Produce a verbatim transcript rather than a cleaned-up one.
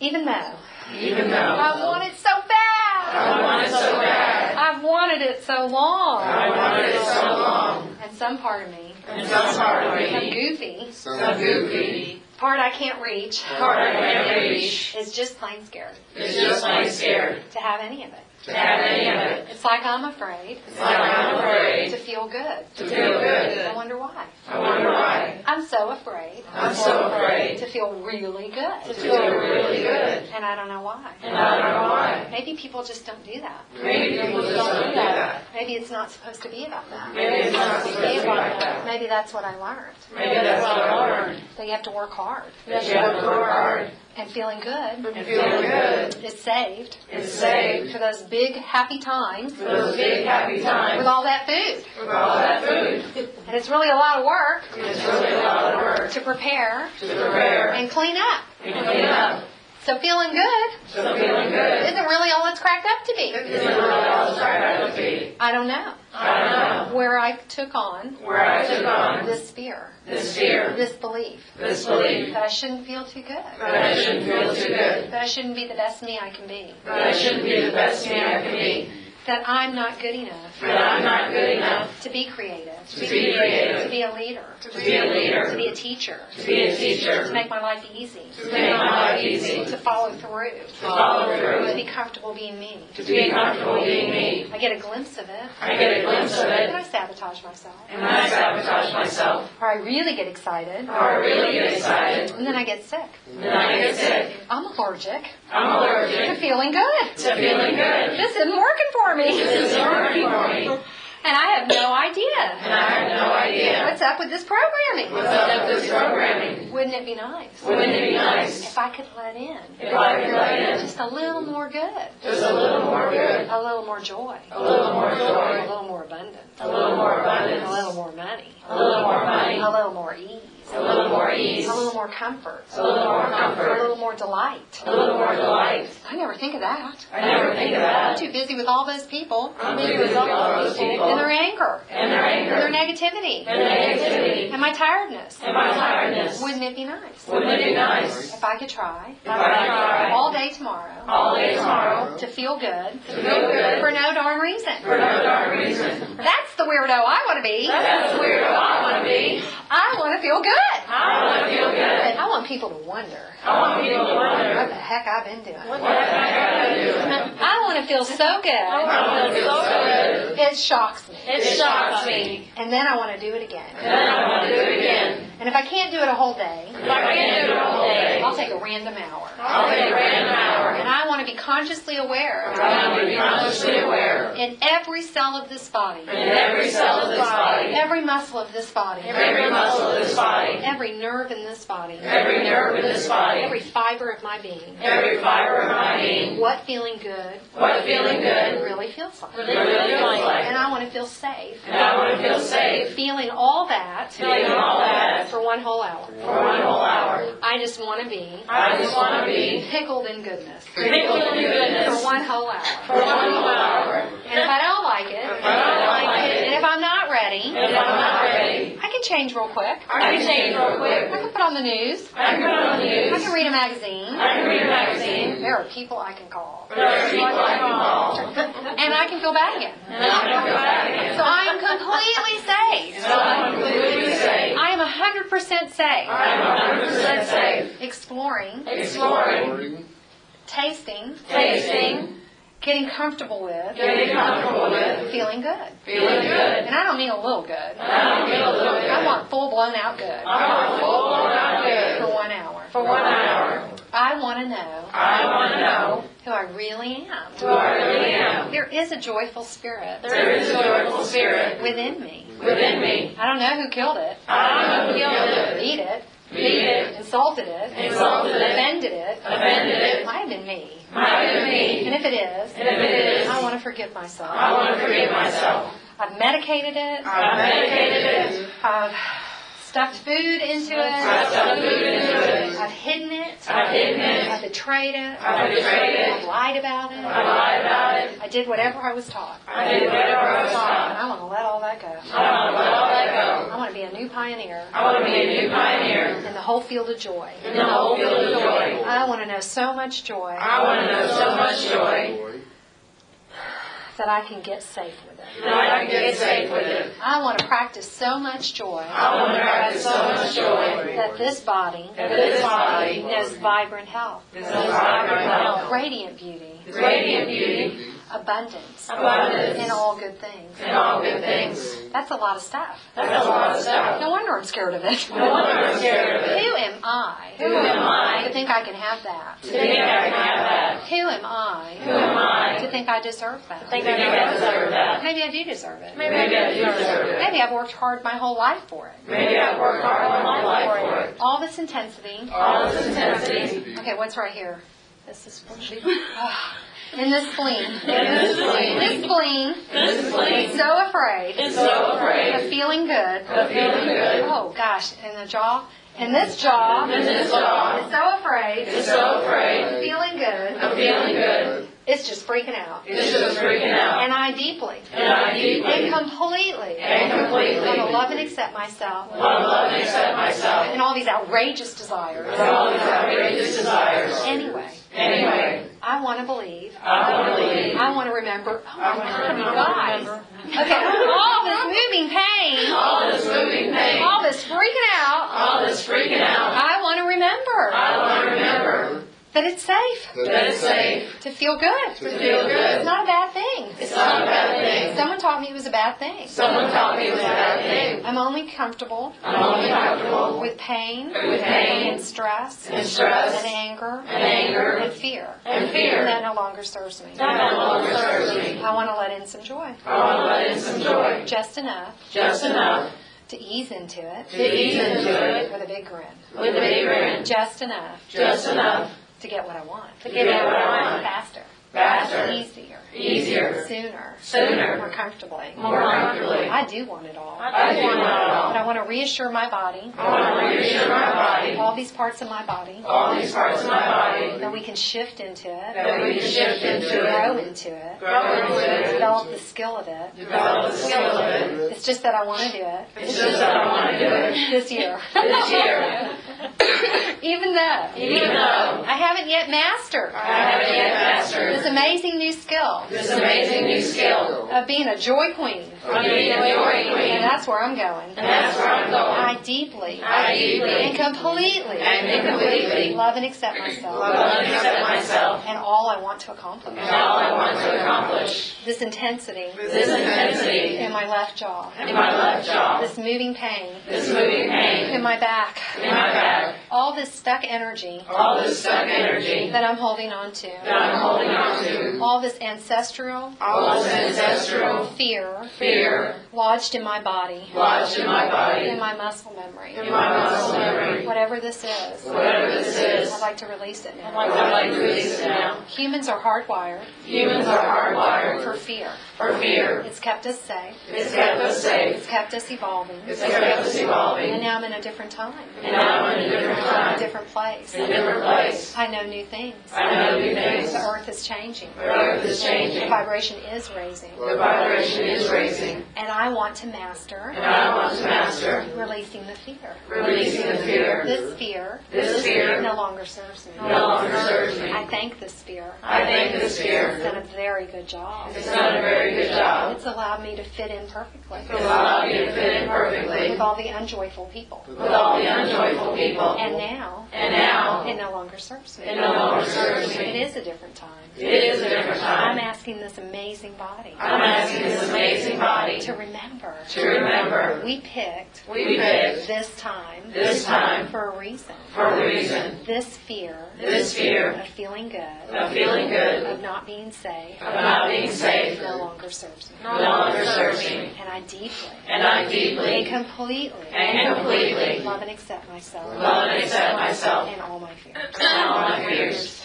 Even though. Even though. I want it so bad. I want it so bad. I've wanted it so long. I wanted it so long. And some part of me. And some part of Some me. goofy. Some goofy. Part I can't reach. Part I can't reach. Is just plain scared. Is just plain scared. To have any of it. To have any of it. It's like I'm afraid. It's like I'm afraid. To feel good. To feel good. I wonder why. I wonder why. I'm so afraid. I'm so afraid. To feel really good. To feel really good. And I don't know why. And I don't know why. Maybe people just don't do that. Maybe people just don't do that. Maybe it's not supposed to be about that. Maybe it's not supposed to be about that. Maybe that's what I learned. Maybe that's what I learned. That you have to work hard. That you have to work hard. And feeling good. And feeling good. Is saved. Is saved. For those big happy times. For those big happy times. With all that food. With all that food. And it's really a lot of work. It's really a lot of work. To prepare. To prepare. And clean up. And clean up. So feeling good. So feeling good. Isn't really all it's cracked up to be. Isn't really all it's cracked up to be. I don't know. I don't know. Where I took on. Where I took on. This fear. This fear. This belief. This belief. That I shouldn't feel too good. That I shouldn't feel too good. That I shouldn't be the best me I can be. That I shouldn't be the best me I can be. That I'm not good enough. That I'm not good enough. To be creative. To be creative. To be a leader. To be a leader. To be a teacher. To be a teacher. To make my life easy. To make my life easy. To follow through. To follow through. To be comfortable being me. To be comfortable being me. I get a glimpse of it. I get a glimpse of And it. I sabotage myself. And I sabotage myself. Or I really get excited. Or I really get excited. And then I get sick. And then I get sick. I'm allergic. I'm To allergic. feeling good. To feeling good. This isn't working for me. This is working for me. And I have no idea. And I have no idea. What's up with this programming? What's up with this programming? Wouldn't it be nice? Wouldn't it be nice If I could let in. if I could let in Just a little more good. just a little more good, A little more joy. a little more A joy, little more abundance. a little more A abundance, little more money. a little more money, A little more ease. a little more ease, A little more comfort. a little more A comfort, little more delight. a little more delight. I never think of that. I never think of I'm that. too busy with all those people. I'm busy with all those people And their anger. and their And their anger negativity. and their negativity And my tiredness. and my tiredness. Wouldn't it be nice? Wouldn't it be nice If I could try. if I could try All day tomorrow. all day tomorrow To feel good. to feel good For no darn reason. for no darn reason? That's the weirdo I want to be. That's the weirdo I want to be. I want to feel good. I want to feel good. I want people to wonder I want people to what wonder the heck I've been doing. what the heck am I doing. I want to feel so good. I want to feel so good. It shocks me. It shocks me. And then I want to do it again. And then I want to do it again. And if I can't do it a whole day, If I can't do it a whole day, I'll take a random hour. I'll take a random hour. And I want to be consciously aware I want to be consciously aware in every cell of this body, in every cell of this body, every muscle of this body, every muscle of this body, every nerve in this body, every nerve in this body, every fiber of my being, every fiber of my being, what feeling good what feeling good really feels like. really feels like. And I want to feel safe, And I want to feel safe, feeling all that feeling all that for one whole hour. for one whole hour. I just want to be I just want to be pickled in goodness pickled in for goodness one whole hour. for one whole hour. And if I don't like it, If I don't like it, and if I'm not ready, and if I'm not ready, I can change real quick. I can change real I quick. can put on the news. I can put it on the I news. can read a magazine. I can read a magazine. There are people I can call. There are people I can call. And I can feel bad again. And I can go back again. So I am completely safe. So I'm completely safe. I am one hundred percent safe. I'm one hundred percent safe. Exploring, Exploring, tasting, tasting, getting comfortable with, getting comfortable with, feeling good. feeling good. And I don't mean a little good. I don't feel a little good. I want full blown out good I want full blown out for good one hour. for one hour. I want to know I want to know who I really am. who I really am. There is a joyful spirit There is a joyful spirit within me. within me. I don't know who killed it, I don't know who killed it, beat it, beat it, insulted it, insulted it, offended it. offended It it, might have been me. might have been me. And if it is, And if it is, I want to forgive myself. I want to forgive myself. I've medicated it. I've medicated it. I've stuffed food into it. I've stuffed food into it. I've hidden it. I've hidden it. I've betrayed it. I've betrayed it. I've lied about it. I've lied about it. I did whatever I was taught. I did whatever I was And taught. I want to let all that go. I want to let all that go. I want to be a new pioneer I want to be a new pioneer in the whole field of joy. in the whole field of joy. I want to know so much joy I want to know so much joy that I can get safe with it. that I can get safe with it. I want to practice so much joy I want to practice so much joy that this body that this body knows vibrant health, is vibrant health, radiant beauty, radiant beauty, abundance, abundance, and all good things. and all good things. That's a lot of stuff. That's a lot of stuff. No wonder I'm scared of it. No wonder I'm scared of it. Who am I Who am I to think I can have that? to think I can have that? Who am I Who am I to think I deserve that? to think I deserve that? Maybe I do deserve it. Maybe I do deserve it. Maybe I've worked hard my whole life for it. Maybe I've worked hard all my life for it. All this intensity. All this intensity. Okay, what's right here? This is in this spleen. In this spleen. This spleen This spleen is so afraid is so afraid of feeling good. of feeling good. Oh gosh, and the jaw. And this jaw And this jaw is so afraid is so afraid of feeling good. of feeling good. It's just freaking out. It's just freaking out. And I deeply And I deeply and completely and completely want to love and accept myself want to love and accept myself and all these outrageous desires. and all these outrageous desires. Anyway, Anyway, I want to believe. I want to believe. I want to remember. Oh I my want to God, remember. guys. Okay, all this moving pain, All this moving pain, all this freaking out, all this freaking out, I want to remember I want to remember that it's safe that it's safe to feel good. to feel good. It's not a bad thing. It's not a bad thing. Someone taught me it was a bad thing. Someone taught me it was a bad thing. I'm only comfortable I'm only comfortable with pain, with pain and stress, and stress and anger, and anger and fear. and And fear. that no longer serves me. That no longer serves me. I want to let in some joy. I want to let in some joy. Just enough Just enough to ease into it to ease into it with a big grin. with a big grin. Just enough Just enough to get what I want. to get what I want. Faster. Faster. Easier. Easier. Sooner. Sooner. More comfortably. More comfortably. I do want it all. I do want it But all. I want to reassure my body, I want to reassure my body, all these parts of my body, all these parts of my body, that we can shift into it, that we can shift into grow it, into it, grow into it, develop the skill of it. develop the skill of it. It's just that I want to do it It's just that I want to do it this year. this year, Even though even though I haven't yet mastered I haven't yet this mastered amazing new skill this amazing new skill of being a joy queen. of being a joy And queen. that's where I'm going. And that's where I'm going. I deeply I deeply and completely and completely love and accept myself love and accept myself and all I want to accomplish. and all I want to accomplish. This intensity This intensity in my left jaw, in my left jaw, this moving pain this moving pain in my back, in my back, all this stuck energy all this stuck energy that I'm holding on to, that I'm holding on to, all this ancestral all this ancestral fear fear lodged in my body, lodged in my in body, my muscle memory, in my muscle memory. whatever this is, Whatever this is, I'd like to release it now. I'd like to release it now. Humans are hardwired Humans are hardwired for fear. for fear. It's kept us safe. It's kept us safe. It's kept us evolving. It's kept us And evolving. now I'm in a different time, And now I'm in a different a time, different place. a different place. I know new things. I know new things. The earth is changing. The earth is The changing. vibration is raising. The vibration is raising. And I want to master And I want to master releasing the fear. releasing the fear. This fear This fear no longer serves me. no longer serves me. I thank this fear. I thank this It's fear. done a very good job. It's done a very good job. It's allowed me to fit in perfectly It's allowed me to fit in perfectly with all the unjoyful people. with all the unjoyful people. And now, And now, it no longer serves me. it no longer serves It me. is a different time. It is a different I'm time. asking this amazing body I'm asking this amazing body to remember to remember we picked we picked this time this time for a reason. for a reason. This fear This fear of feeling good, of feeling good, of not being safe, of not being safe, no longer serves me. no longer serves me. And I deeply And I and deeply completely and completely love and accept myself love and accept myself and all my fears. and all my fears.